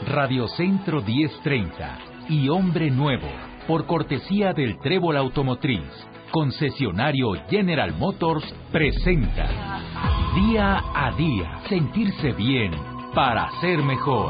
Radio Centro 1030 y Hombre Nuevo, por cortesía del Trébol Automotriz, concesionario General Motors, presenta Día a Día, sentirse bien para ser mejor.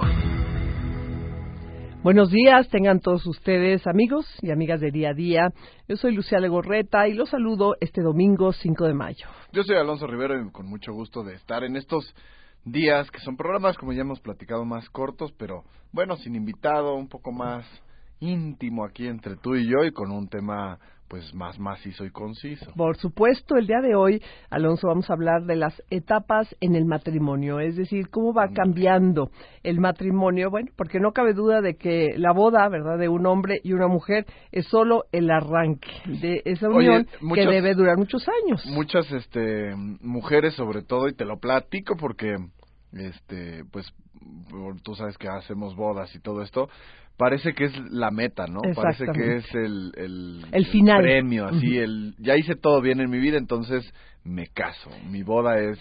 Buenos días, tengan todos ustedes, amigos y amigas de Día a Día. Yo soy Lucía Legorreta y los saludo este domingo 5 de mayo. Yo soy Alonso Rivero y con mucho gusto de estar en estos días, que son programas, como ya hemos platicado, más cortos, pero bueno, sin invitado, un poco más íntimo aquí entre tú y yo, y con un tema pues más macizo y conciso. Por supuesto, el día de hoy, Alonso, vamos a hablar de las etapas en el matrimonio, es decir, cómo va cambiando el matrimonio, bueno, porque no cabe duda de que la boda, ¿verdad?, de un hombre y una mujer es solo el arranque de esa unión. Oye, que debe durar muchos años. Muchas mujeres sobre todo, y te lo platico porque pues tú sabes que hacemos bodas y todo esto, parece que es la meta, ¿no? Parece que es el final, premio, así, ya hice todo bien en mi vida, entonces me caso. Mi boda es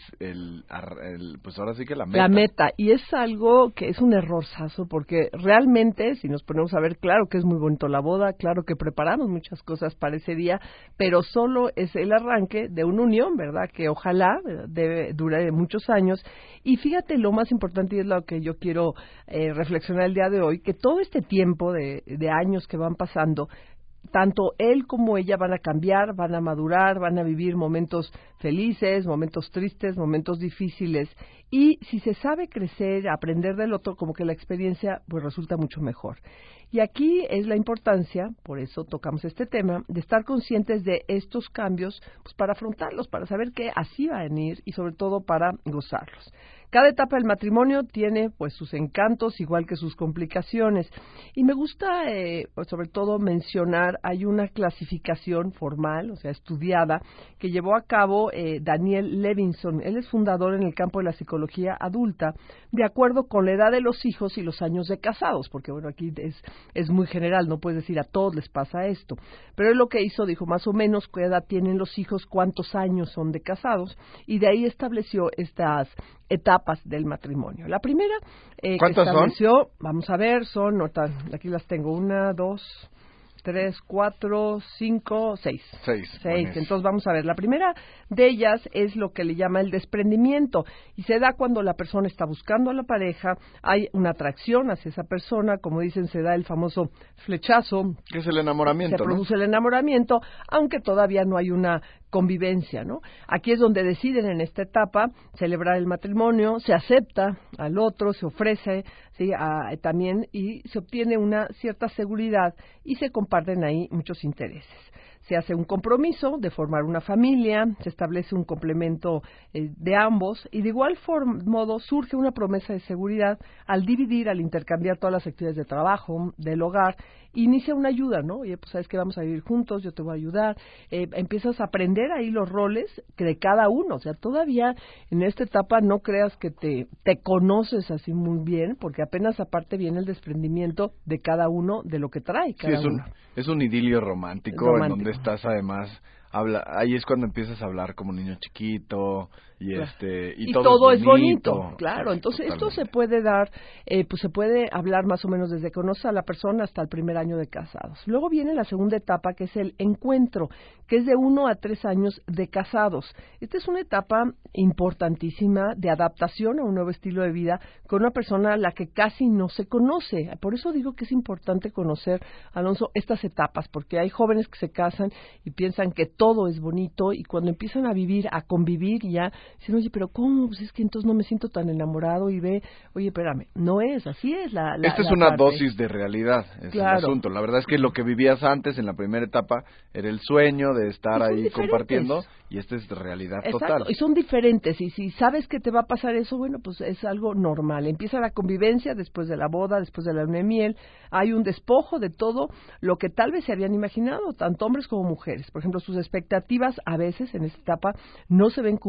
pues ahora sí que la meta. La meta, y es algo que es un errorzazo, porque realmente, si nos ponemos a ver, claro que es muy bonito la boda, claro que preparamos muchas cosas para ese día, pero solo es el arranque de una unión, ¿verdad?, que ojalá debe durar muchos años. Y fíjate, lo más importante, y es lo que yo quiero reflexionar el día de hoy, que todo este tiempo de años que van pasando, tanto él como ella van a cambiar, van a madurar, van a vivir momentos felices, momentos tristes, momentos difíciles, y si se sabe crecer, aprender del otro, como que la experiencia pues resulta mucho mejor. Y aquí es la importancia, por eso tocamos este tema, de estar conscientes de estos cambios, pues para afrontarlos, para saber que así van a venir y sobre todo para gozarlos. Cada etapa del matrimonio tiene pues sus encantos, igual que sus complicaciones. Y me gusta, pues, sobre todo mencionar, hay una clasificación formal, o sea, estudiada, que llevó a cabo Daniel Levinson. Él es fundador en el campo de la psicología adulta, de acuerdo con la edad de los hijos y los años de casados, porque bueno, aquí es muy general, no puedes decir a todos les pasa esto. Pero él lo que hizo, dijo más o menos qué edad tienen los hijos, cuántos años son de casados, y de ahí estableció estas etapas del matrimonio. La primera que estableció, son? Vamos a ver, son, aquí las tengo, 1, 2, 3, 4, 5, 6. 6. Entonces vamos a ver, la primera de ellas es lo que le llama el desprendimiento, y se da cuando la persona está buscando a la pareja, hay una atracción hacia esa persona, como dicen, se da el famoso flechazo, que es el enamoramiento, se produce el enamoramiento, aunque todavía no hay una convivencia, ¿no? Aquí es donde deciden en esta etapa celebrar el matrimonio, se acepta al otro, se ofrece, ¿sí?, también, y se obtiene una cierta seguridad y se comparten ahí muchos intereses. Se hace un compromiso de formar una familia, se establece un complemento de ambos, y de igual modo surge una promesa de seguridad al dividir, al intercambiar todas las actividades de trabajo, del hogar. Inicia una ayuda, ¿no? Oye, pues sabes que vamos a vivir juntos, yo te voy a ayudar. Empiezas a aprender ahí los roles de cada uno. O sea, todavía en esta etapa no creas que te conoces así muy bien, porque apenas aparte viene el desprendimiento de cada uno, de lo que trae cada uno. Es un idilio romántico en donde estás además, ahí es cuando empiezas a hablar como niño chiquito, y claro. Y todo es bonito. Claro, entonces totalmente. esto se puede dar, pues se puede hablar más o menos desde que conoces a la persona hasta el primer año de casados. Luego viene la segunda etapa, que es el encuentro, que es de 1 a 3 años de casados. Esta es una etapa importantísima de adaptación a un nuevo estilo de vida con una persona a la que casi no se conoce. Por eso digo que es importante conocer, Alonso, estas etapas, porque hay jóvenes que se casan y piensan que todo es bonito, y cuando empiezan a vivir, a convivir, ya dicen, oye, pero ¿cómo? Pues es que entonces no me siento tan enamorado, y oye, espérame, no es, así es Esta es una dosis de realidad, es claro. El asunto. La verdad es que lo que vivías antes, en la primera etapa, era el sueño de estar ahí diferentes. Compartiendo, y esta es realidad. Exacto. Total. Y son diferentes, y si sabes que te va a pasar eso, bueno, pues es algo normal. Empieza la convivencia después de la boda, después de la luna de miel, hay un despojo de todo lo que tal vez se habían imaginado, tanto hombres como mujeres. Por ejemplo, sus expectativas a veces en esta etapa no se ven cumplidas,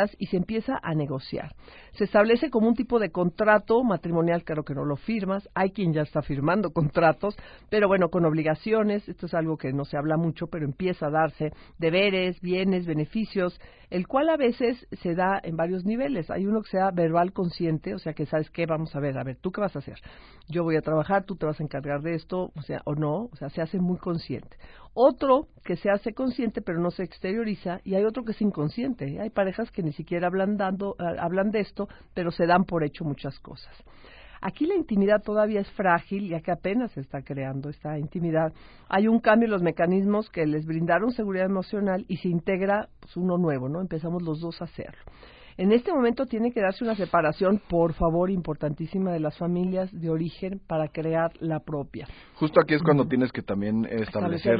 cosas y se empieza a negociar. Se establece como un tipo de contrato matrimonial, claro que no lo firmas, hay quien ya está firmando contratos, pero bueno, con obligaciones, esto es algo que no se habla mucho, pero empieza a darse deberes, bienes, beneficios, el cual a veces se da en varios niveles. Hay uno que sea verbal consciente, o sea que sabes qué, vamos a ver, ¿tú qué vas a hacer? Yo voy a trabajar, tú te vas a encargar de esto, o sea, o no, o sea, se hace muy consciente. Otro que se hace consciente pero no se exterioriza, y hay otro que es inconsciente. Hay parejas que ni siquiera hablan de esto, pero se dan por hecho muchas cosas. Aquí la intimidad todavía es frágil, ya que apenas se está creando esta intimidad. Hay un cambio en los mecanismos que les brindaron seguridad emocional y se integra pues, uno nuevo, ¿no? Empezamos los dos a hacerlo. En este momento tiene que darse una separación, por favor, importantísima de las familias de origen para crear la propia. Justo aquí es cuando tienes que también establecer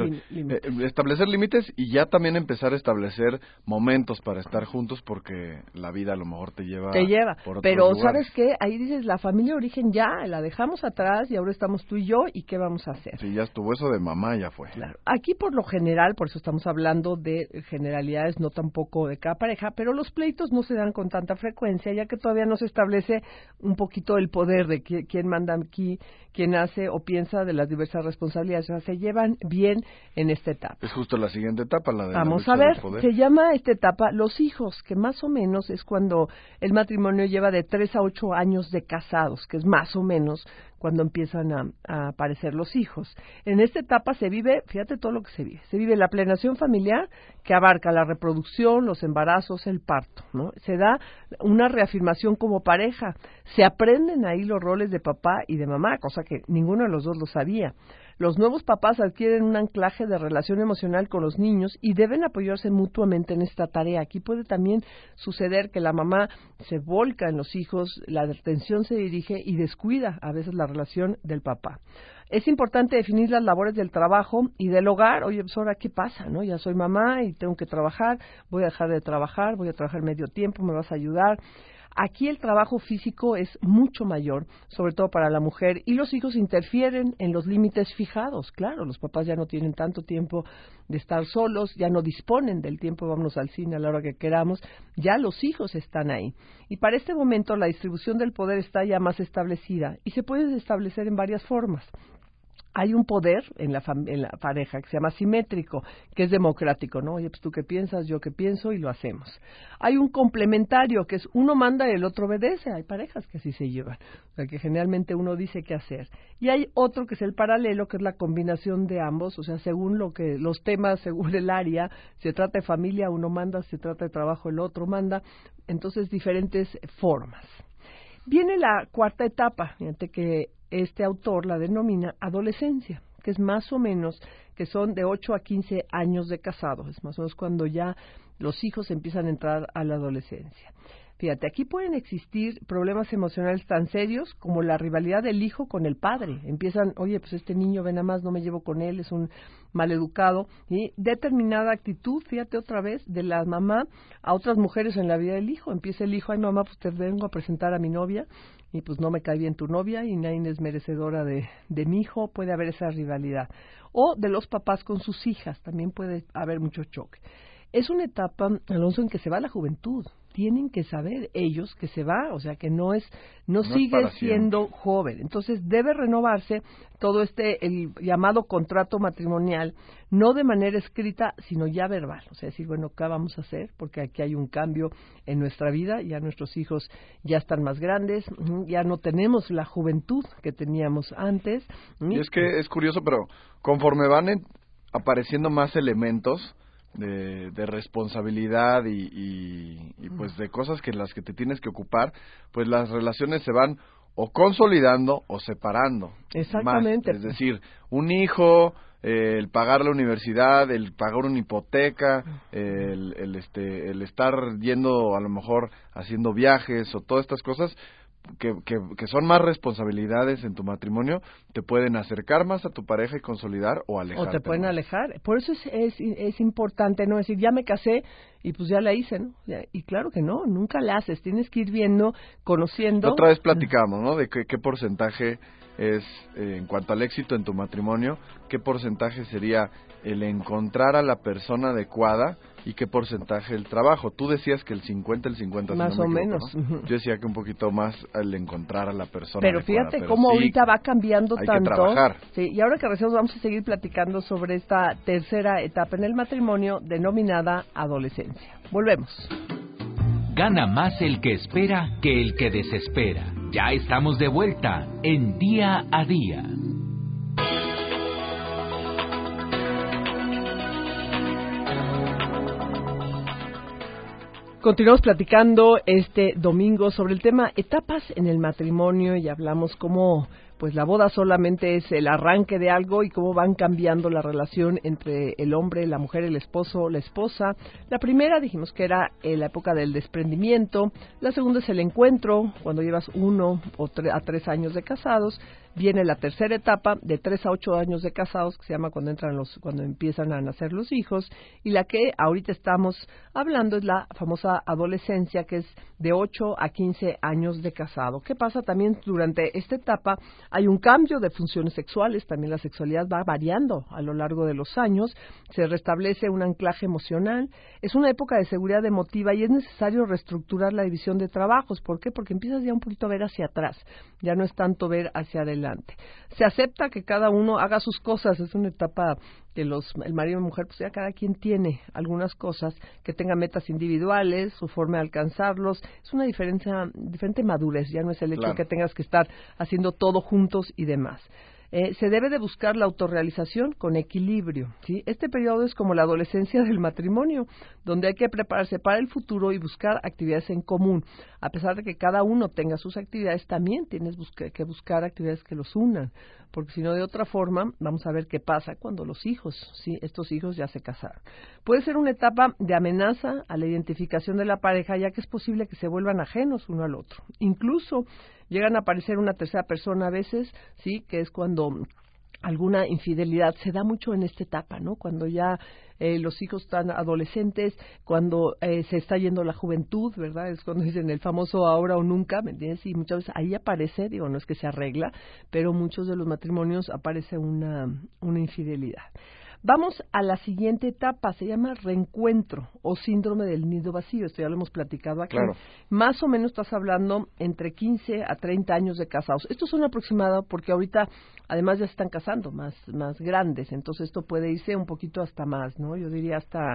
límites y ya también empezar a establecer momentos para estar juntos, porque la vida a lo mejor te lleva por otros pero lugares. ¿sabes qué? Ahí dices, la familia de origen ya la dejamos atrás y ahora estamos tú y yo, ¿y qué vamos a hacer? Sí, ya estuvo eso de mamá, ya fue. Claro. Aquí por lo general, por eso estamos hablando de generalidades, no tampoco de cada pareja, pero los pleitos no se dan con tanta frecuencia, ya que todavía no se establece un poquito el poder de quién manda aquí, quién hace o piensa de las diversas responsabilidades. O sea, se llevan bien en esta etapa. Es justo la siguiente etapa, la de Vamos la lucha a ver, del poder. se llama esta etapa los hijos, que más o menos es cuando el matrimonio lleva de 3 a 8 años de casados, que es más o menos cuando empiezan a aparecer los hijos. En esta etapa se vive, fíjate todo lo que se vive. Se vive la planeación familiar, que abarca la reproducción, los embarazos, el parto, ¿no? Se da una reafirmación como pareja. Se aprenden ahí los roles de papá y de mamá, cosa que ninguno de los dos lo sabía. Los nuevos papás adquieren un anclaje de relación emocional con los niños y deben apoyarse mutuamente en esta tarea. Aquí puede también suceder que la mamá se volca en los hijos, la atención se dirige y descuida a veces la relación del papá. Es importante definir las labores del trabajo y del hogar. Oye, pues ahora, ¿qué pasa? ¿No? Ya soy mamá y tengo que trabajar, voy a dejar de trabajar, voy a trabajar medio tiempo, ¿me vas a ayudar? Aquí el trabajo físico es mucho mayor, sobre todo para la mujer, y los hijos interfieren en los límites fijados. Claro, los papás ya no tienen tanto tiempo de estar solos, ya no disponen del tiempo, vámonos al cine a la hora que queramos, ya los hijos están ahí. Y para este momento la distribución del poder está ya más establecida y se puede establecer en varias formas. Hay un poder en la pareja que se llama simétrico, que es democrático, ¿no? Oye, pues tú qué piensas, yo qué pienso y lo hacemos. Hay un complementario, que es uno manda y el otro obedece. Hay parejas que así se llevan, o sea, que generalmente uno dice qué hacer. Y hay otro que es el paralelo, que es la combinación de ambos, o sea, según los temas, según el área, se trata de familia, uno manda, se trata de trabajo, el otro manda. Entonces, diferentes formas. Viene la cuarta etapa, fíjate que este autor la denomina adolescencia, que es más o menos, que son de 8 a 15 años de casado, es más o menos cuando ya los hijos empiezan a entrar a la adolescencia. Fíjate, aquí pueden existir problemas emocionales tan serios como la rivalidad del hijo con el padre. Empiezan, oye, pues este niño, ven nada más, no me llevo con él, es un maleducado. Y determinada actitud, fíjate otra vez, de la mamá a otras mujeres en la vida del hijo. Empieza el hijo, ay mamá, pues te vengo a presentar a mi novia, y pues no me cae bien tu novia, y nadie es merecedora de mi hijo. Puede haber esa rivalidad. O de los papás con sus hijas, también puede haber mucho choque. Es una etapa, Alonso, en que se va la juventud. Tienen que saber ellos que se va, o sea, que no sigue siendo joven. Entonces debe renovarse todo el llamado contrato matrimonial, no de manera escrita, sino ya verbal. O sea, decir, bueno, ¿qué vamos a hacer? Porque aquí hay un cambio en nuestra vida, ya nuestros hijos ya están más grandes, ya no tenemos la juventud que teníamos antes. Y es que es curioso, pero conforme van apareciendo más elementos de responsabilidad y pues de cosas que las que te tienes que ocupar, pues las relaciones se van o consolidando o separando. Exactamente. Más. Es decir, un hijo, el pagar la universidad, el pagar una hipoteca, el estar yendo a lo mejor haciendo viajes o todas estas cosas que son más responsabilidades en tu matrimonio, te pueden acercar más a tu pareja y consolidar o alejar. O te pueden alejar. Por eso es importante no decir, ya me casé y pues ya la hice, ¿no? Y claro que no, nunca la haces. Tienes que ir viendo, conociendo. La otra vez platicamos, ¿no? De qué porcentaje es, en cuanto al éxito en tu matrimonio, qué porcentaje sería el encontrar a la persona adecuada y qué porcentaje el trabajo. Tú decías que el 50, más si no o me equivoco, menos. ¿no? Uh-huh. Yo decía que un poquito más al encontrar a la persona Pero adecuada, fíjate cómo sí, ahorita va cambiando hay tanto. que trabajar. Sí, y ahora que regresamos vamos a seguir platicando sobre esta tercera etapa en el matrimonio denominada adolescencia. Volvemos. Gana más el que espera que el que desespera. Ya estamos de vuelta en Día a Día. Continuamos platicando este domingo sobre el tema etapas en el matrimonio y hablamos cómo pues la boda solamente es el arranque de algo y cómo van cambiando la relación entre el hombre, la mujer, el esposo, la esposa. La primera dijimos que era la época del desprendimiento, la segunda es el encuentro, cuando llevas 1 a 3 años de casados. Viene la tercera etapa, de 3 a 8 años de casados, que se llama cuando empiezan a nacer los hijos, y la que ahorita estamos hablando es la famosa adolescencia, que es de 8 a 15 años de casado. ¿Qué pasa también durante esta etapa? Hay un cambio de funciones sexuales, también la sexualidad va variando a lo largo de los años, se restablece un anclaje emocional, es una época de seguridad emotiva y es necesario reestructurar la división de trabajos. ¿Por qué? Porque empiezas ya un poquito a ver hacia atrás, ya no es tanto ver hacia adelante. Se acepta que cada uno haga sus cosas, es una etapa que el marido y mujer, pues ya cada quien tiene algunas cosas, que tenga metas individuales, su forma de alcanzarlos, es una diferente madurez, ya no es el hecho de que tengas que estar haciendo todo juntos y demás. Se debe de buscar la autorrealización con equilibrio, ¿sí? Este periodo es como la adolescencia del matrimonio, donde hay que prepararse para el futuro y buscar actividades en común. A pesar de que cada uno tenga sus actividades, también tienes que buscar actividades que los unan, porque si no, de otra forma, vamos a ver qué pasa cuando los hijos, ¿sí? Estos hijos ya se casaron. Puede ser una etapa de amenaza a la identificación de la pareja, ya que es posible que se vuelvan ajenos uno al otro. Incluso llegan a aparecer una tercera persona a veces, sí, que es cuando alguna infidelidad se da mucho en esta etapa, ¿no? Cuando ya los hijos están adolescentes, cuando se está yendo la juventud, ¿verdad? Es cuando dicen el famoso ahora o nunca, ¿me entiendes? Y muchas veces ahí aparece, digo, no es que se arregla, pero muchos de los matrimonios aparece una infidelidad. Vamos a la siguiente etapa, se llama reencuentro o síndrome del nido vacío, esto ya lo hemos platicado aquí. Claro. Más o menos estás hablando entre 15 a 30 años de casados. Estos son aproximados porque ahorita además ya se están casando más grandes, entonces esto puede irse un poquito hasta más, ¿no? Yo diría hasta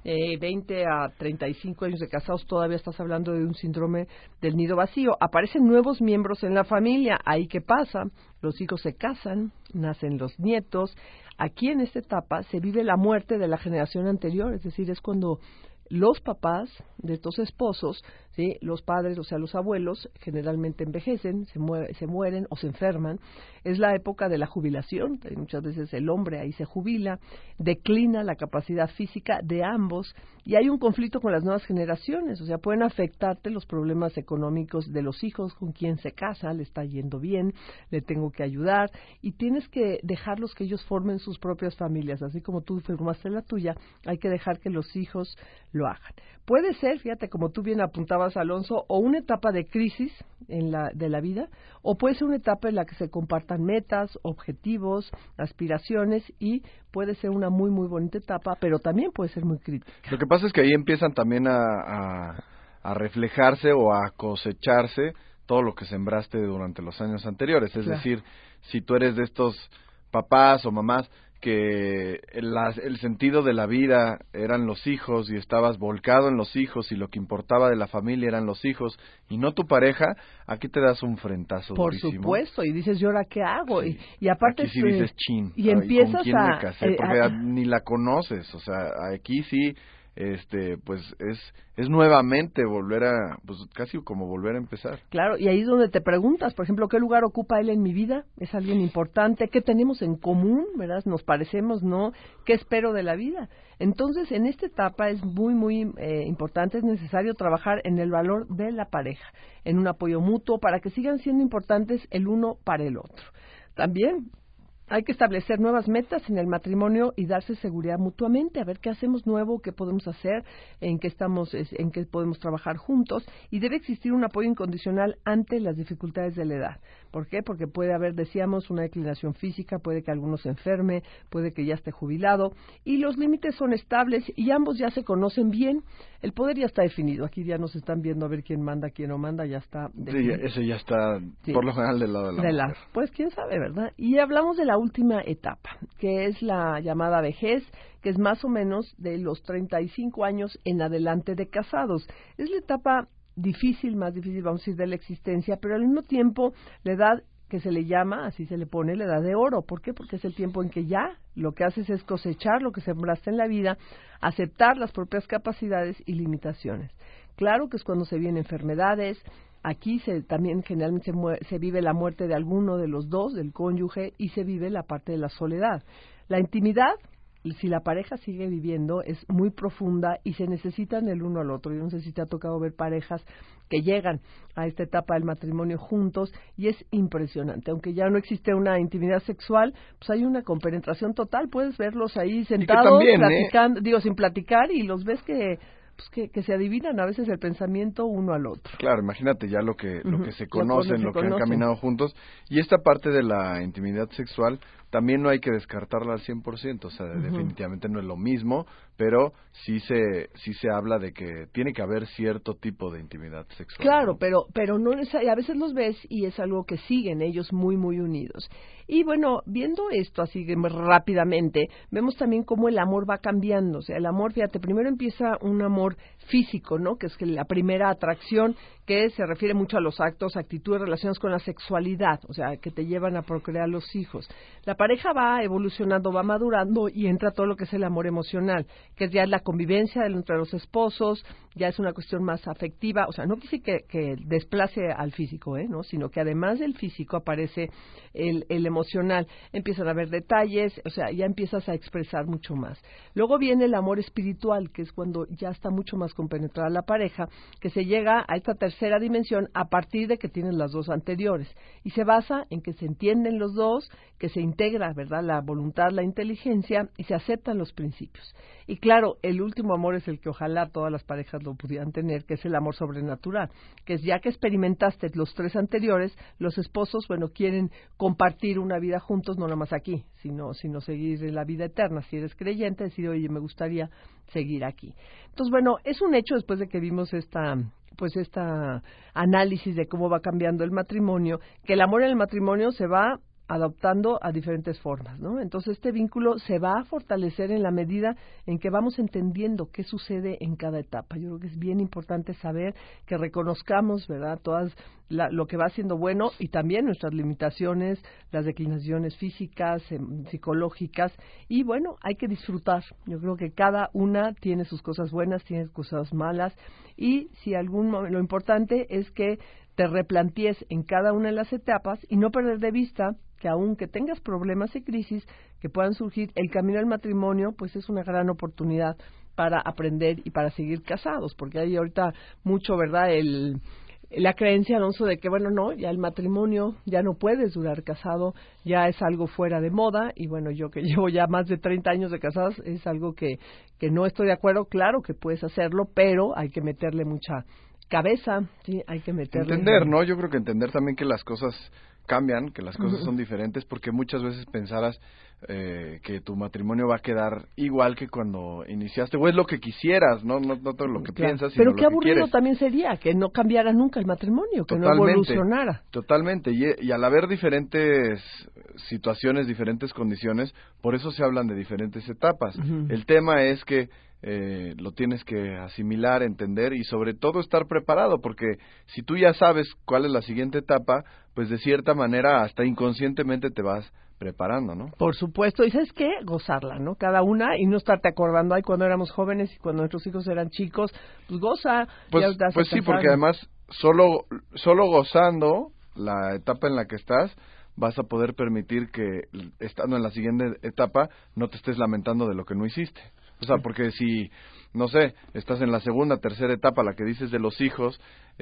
20 a 35 años de casados, todavía estás hablando de un síndrome del nido vacío. Aparecen nuevos miembros en la familia, ¿ahí qué pasa? Los hijos se casan, nacen los nietos. Aquí en esta etapa se vive la muerte de la generación anterior, es decir, es cuando los papás de estos esposos, ¿sí? Los padres, o sea, los abuelos, generalmente envejecen, se mueren o se enferman. Es la época de la jubilación, muchas veces el hombre ahí se jubila, declina la capacidad física de ambos y hay un conflicto con las nuevas generaciones, o sea, pueden afectarte los problemas económicos de los hijos, con quien se casa, le está yendo bien, le tengo que ayudar y tienes que dejarlos que ellos formen sus propias familias, así como tú formaste la tuya, hay que dejar que los hijos lo hagan. Puede ser, fíjate, como tú bien apuntabas, Alonso, o una etapa de crisis de la vida, o puede ser una etapa en la que se compartan metas, objetivos, aspiraciones, y puede ser una muy, muy bonita etapa, pero también puede ser muy crítica. Lo que pasa es que ahí empiezan también a reflejarse o a cosecharse todo lo que sembraste durante los años anteriores. Es decir, si tú eres de estos papás o mamás que el sentido de la vida eran los hijos y estabas volcado en los hijos y lo que importaba de la familia eran los hijos y no tu pareja, aquí te das un frentazo por durísimo. Supuesto, y dices, ¿y ahora qué hago? Sí. Y aparte aquí sí dices, chin, y empiezas ¿con quién me casé? Porque ni la conoces, o sea, aquí sí pues es nuevamente volver a, pues casi como volver a empezar. Claro, y ahí es donde te preguntas, por ejemplo, ¿qué lugar ocupa él en mi vida? ¿Es alguien importante? ¿Qué tenemos en común? ¿Verdad? ¿Nos parecemos? ¿No? ¿Qué espero de la vida? Entonces, en esta etapa es muy, muy importante, es necesario trabajar en el valor de la pareja, en un apoyo mutuo para que sigan siendo importantes el uno para el otro. También hay que establecer nuevas metas en el matrimonio y darse seguridad mutuamente, a ver qué hacemos nuevo, qué podemos hacer, en qué podemos trabajar juntos, y debe existir un apoyo incondicional ante las dificultades de la edad. ¿Por qué? Porque puede haber, decíamos, una declinación física, puede que alguno se enferme, puede que ya esté jubilado, y los límites son estables y ambos ya se conocen bien. El poder ya está definido. Aquí ya nos están viendo a ver quién manda, quién no manda, ya está definido. Sí, ese ya está, por lo general, del lado de la mujer. Pues quién sabe, ¿verdad? Y hablamos de la última etapa, que es la llamada vejez, que es más o menos de los 35 años en adelante de casados. Es la etapa difícil, más difícil, vamos a decir, de la existencia, pero al mismo tiempo la edad que se le llama, así se le pone, la edad de oro. ¿Por qué? Porque es el tiempo en que ya lo que haces es cosechar lo que sembraste en la vida, aceptar las propias capacidades y limitaciones. Claro que es cuando se vienen enfermedades. Aquí también generalmente se vive la muerte de alguno de los dos, del cónyuge, y se vive la parte de la soledad. La intimidad, si la pareja sigue viviendo, es muy profunda y se necesitan el uno al otro. Yo no sé si te ha tocado ver parejas que llegan a esta etapa del matrimonio juntos y es impresionante. Aunque ya no existe una intimidad sexual, pues hay una compenetración total. Puedes verlos ahí sentados, también, platicando, sin platicar, y los ves que se adivinan a veces el pensamiento uno al otro. Claro, imagínate ya lo que se conocen, lo que han caminado juntos. Y esta parte de la intimidad sexual también no hay que descartarla al 100%, o sea, definitivamente no es lo mismo, pero sí se habla de que tiene que haber cierto tipo de intimidad sexual. Claro, ¿no? pero no a veces los ves y es algo que siguen ellos muy, muy unidos. Y bueno, viendo esto así rápidamente, vemos también cómo el amor va cambiando. O sea, el amor, fíjate, primero empieza un amor físico, ¿no? Que es que la primera atracción, que se refiere mucho a los actos, actitudes, relaciones con la sexualidad, o sea, que te llevan a procrear los hijos. La pareja va evolucionando, va madurando y entra todo lo que es el amor emocional, que ya es la convivencia entre los esposos, ya es una cuestión más afectiva, o sea, no quise que desplace al físico, ¿no? Sino que además del físico aparece el emocional, empiezan a haber detalles, o sea, ya empiezas a expresar mucho más. Luego viene el amor espiritual, que es cuando ya está mucho más compenetrada la pareja, que se llega a esta tercera dimensión a partir de que tienes las dos anteriores, y se basa en que se entienden los dos, que se integra, ¿verdad?, la voluntad, la inteligencia, y se aceptan los principios. Y claro, el último amor es el que ojalá todas las parejas lo pudieran tener, que es el amor sobrenatural, que es ya que experimentaste los tres anteriores, los esposos, bueno, quieren compartir una vida juntos, no nada más aquí, sino seguir en la vida eterna. Si eres creyente, decir, oye, me gustaría seguir aquí. Entonces, bueno, es un hecho después de que vimos esta análisis de cómo va cambiando el matrimonio, que el amor en el matrimonio se va adoptando a diferentes formas, ¿no? Entonces este vínculo se va a fortalecer en la medida en que vamos entendiendo qué sucede en cada etapa. Yo creo que es bien importante saber que reconozcamos, ¿verdad?, lo que va siendo bueno y también nuestras limitaciones, las declinaciones físicas, psicológicas, y bueno, hay que disfrutar. Yo creo que cada una tiene sus cosas buenas, tiene sus cosas malas, y lo importante es que te replantees en cada una de las etapas y no perder de vista que aunque tengas problemas y crisis que puedan surgir, el camino al matrimonio pues es una gran oportunidad para aprender y para seguir casados, porque hay ahorita mucho, ¿verdad?, la creencia, Alonso, de que bueno, no, ya el matrimonio, ya no puedes durar casado, ya es algo fuera de moda, y bueno, yo que llevo ya más de 30 años de casados, es algo que no estoy de acuerdo. Claro que puedes hacerlo, pero hay que meterle mucha cabeza, sí, hay que meterle... Entender, ¿no? Yo creo que entender también que las cosas cambian, que las cosas son diferentes, porque muchas veces pensarás que tu matrimonio va a quedar igual que cuando iniciaste, o es lo que quisieras, no todo lo que piensas, sino pero lo qué que aburrido quieres. También sería que no cambiara nunca el matrimonio, que no evolucionara. Totalmente, y al haber diferentes situaciones, diferentes condiciones, por eso se hablan de diferentes etapas. El tema es que lo tienes que asimilar, entender y sobre todo estar preparado, porque si tú ya sabes cuál es la siguiente etapa, pues de cierta manera hasta inconscientemente te vas preparando, ¿no? Por supuesto, y ¿sabes qué? Gozarla, ¿no? Cada una, y no estarte acordando, ay, cuando éramos jóvenes y cuando nuestros hijos eran chicos, pues goza. Pues sí, porque además solo gozando la etapa en la que estás, vas a poder permitir que estando en la siguiente etapa no te estés lamentando de lo que no hiciste. O sea, porque si, no sé, estás en la segunda, tercera etapa, la que dices de los hijos,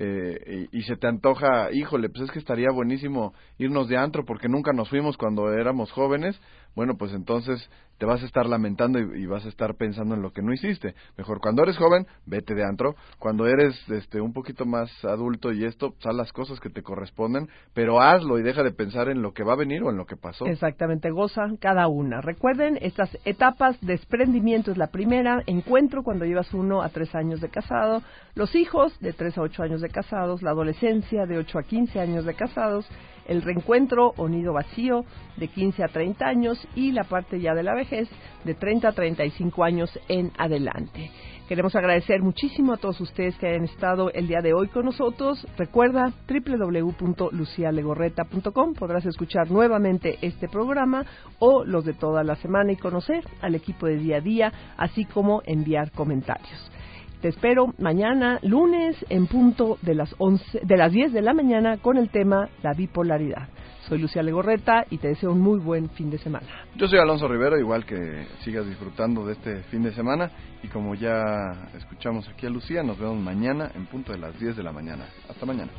y se te antoja, híjole, pues es que estaría buenísimo irnos de antro porque nunca nos fuimos cuando éramos jóvenes, bueno, pues entonces te vas a estar lamentando y vas a estar pensando en lo que no hiciste. Mejor cuando eres joven, vete de antro. Cuando eres un poquito más adulto y haz las cosas que te corresponden, pero hazlo y deja de pensar en lo que va a venir o en lo que pasó. Exactamente, goza cada una. Recuerden, estas etapas, desprendimiento es la primera, encuentro cuando llevas 1 a 3 años de casado, los hijos de 3 a 8 años de casados, la adolescencia de 8 a 15 años de casados, el reencuentro o nido vacío de 15 a 30 años y la parte ya de la vejez de 30 a 35 años en adelante. Queremos agradecer muchísimo a todos ustedes que hayan estado el día de hoy con nosotros. Recuerda www.lucialegorreta.com, podrás escuchar nuevamente este programa o los de toda la semana y conocer al equipo de día a día, así como enviar comentarios. Te espero mañana, lunes, en punto de las 10 de la mañana, con el tema la bipolaridad. Soy Lucía Legorreta y te deseo un muy buen fin de semana. Yo soy Alonso Rivero, igual que sigas disfrutando de este fin de semana. Y como ya escuchamos aquí a Lucía, nos vemos mañana en punto de las 10 de la mañana. Hasta mañana.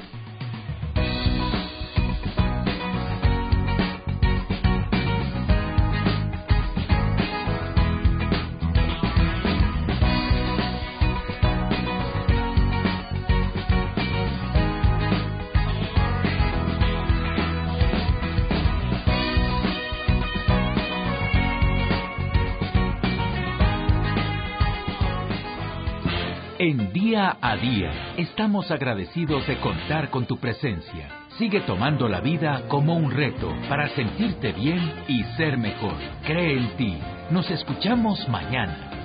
En Día a Día, estamos agradecidos de contar con tu presencia. Sigue tomando la vida como un reto para sentirte bien y ser mejor. Cree en ti. Nos escuchamos mañana.